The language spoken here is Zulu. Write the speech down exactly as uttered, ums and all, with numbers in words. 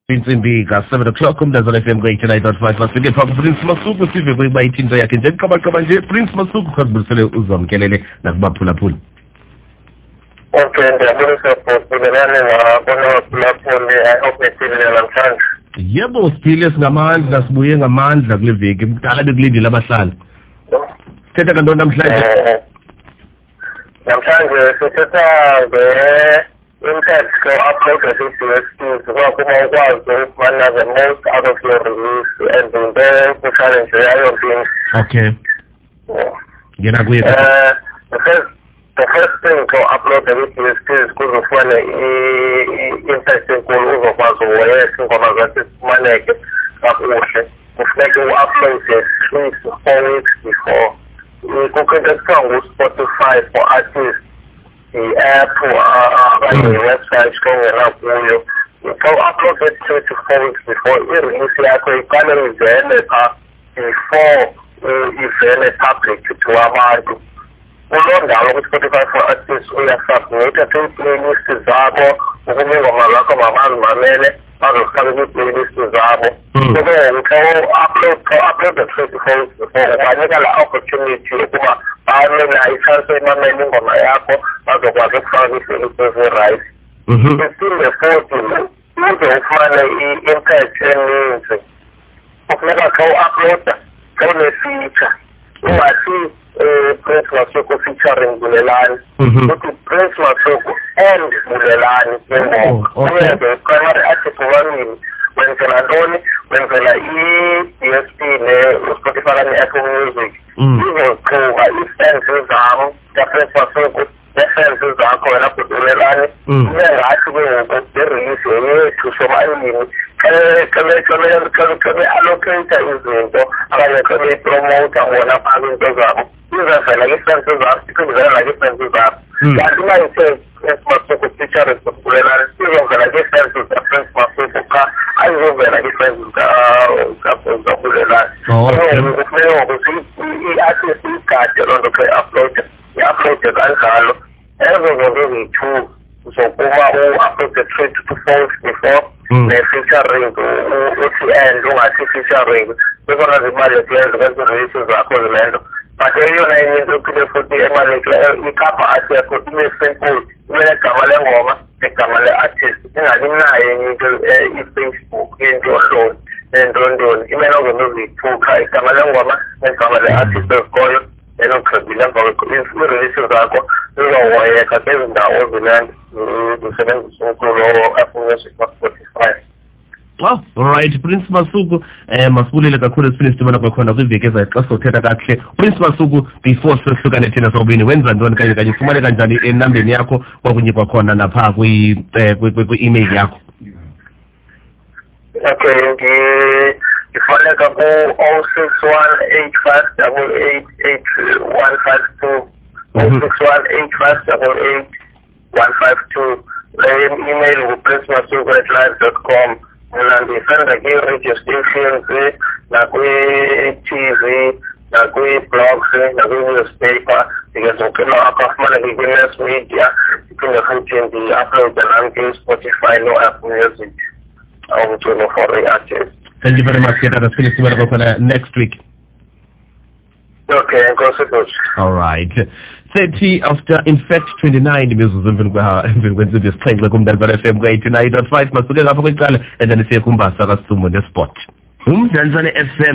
insimbi ka-seven o'clock umdazana F M ku-eighty-nine dot five masike phambi Prince Masuku sive kuba ithi into yakhe nje qabaqaba nje Prince Masuku khazibusele uzamkelele nakubaphulaphula. Okay, ndiyabonisa bhotibelane nabonophulaphuli I hope niphilile namhlanje. Yebo siphile singamandla sibuye ngamandla kule veki kudala bekulindile abahlali. Thetha kanti namhlanje namhlanje sithetha impact ko-upload as-D S Ps ngoba ukwazi ukufumana the most out of your release and then ku-challenge yayo things. Okay. Ngena kuye. Uh, the first the first thing ko-upload as-D S Ps kuzofuna i-impact enkulu uzokwazi uwayeka ingoma zakhe zifumaneke kakuhle. Kufuneka u-uploade three to four weeks before. Kukho into ekuthiwa ngu-Spotify for artists. I-app okanye i-website kongena kuyo xa u-upload three to four weeks before i-release yakho iqale ivele phaa before ivele public to abantu. Kuloo ndawo ku-Spotify for artists uyasubmitha kwi-playlist zabo ukuba iingoma zakho mabazimamele bazofaka kwi-playlist zabo. Kube xa u-upload three to four weeks before ubanika la opportunity ukuba bamela i-chance imamele ingoma yakho bazokwazi ukufaka kwi-playlist ezi-right. Iphinde futhi uze ufumane i-impact eninzi kufuneka xa u-uploada xa une-feature ungathi Prince Masuku featuring Bulelani. Uthi Prince Masuku and Bulelani uyenze primary artist wamini wenzela ntoni wenzela i-D S P ne-Spotify ne-Apple Music izoqhuba ii-fans zam kaPrince Masuku nee-fans zakho wena Bulelani ibe ngathi ke ngoku le-release yethu sobalini xa be-allocata izinto okanye xa beyipromota ngona phaa kwiinto zabo izavela kii-fans zabo iphindezela nakii-fans zabo. Kanti uma ithe Prince Masuku featuring Bulelani izovela kii-fans zaPrince Masuku qha ayizovela kii-fans zikaBulelani. Kufuneka ngokuthi i-artist igade loo nto xa i-uploada i-uploade kanjalo ezo zinto eziyi-two zokuba u-uploade three to four weeks before ne-featuring uthi and ungathi featuring bekona zibalulekileyo zikazirelease zakho zilento. But eyona enye into ephinde futhi ebalulekileyo ikhapha art yakho ibe simple ibe negama lengoma negama le-artist ingabi nayo enye into i-Facebook yentondoni nentondoni ibe nozinto eziyi-two qha igama lengoma negama le-artist ezikhoyo enogqibile emva i-release zakho zizohoyeka kwezi ndawo zinento zisebenzisa umculo o-Apple Music no-Spotify. Oh, alright Prince Masuku eh masibulele kakhulu esifini sidibana kwakhona kwiveki ezayo xa sothetha kakuhle. Prince Masuku before sehlukane thina sobini wenza ntoni kanye kanye ufumane kanjani enambeni yakho kwakunye kwakhona napha kwi kwi-email yakho? Okay, ndifoneka ku-oh six one eight five eight eight eight one five two oh six one eight five eight eight one five two. Email ngu-princemasuku at live dot com. Mina ndisenda kwi-radio stations nakwi-T V nakwi-blogs nakwi-newspaper ndikazocela apha afumaneke kwi-mass media iphinde futhi ndi-uploade nami kwi-Spotify no-Apple Music umculo for i-artist. Thank you very much. That's finished for next week. Okay, enkosi futhi. All right. thirty after in fact twenty-nine imizuzu emveni emveni kwensimbi yesixhenxe kumdlalo F M ku-eighty-nine dot five masuke ngapha kwecala and then siye kumbasa kaSumo nesport umdlalisane F M.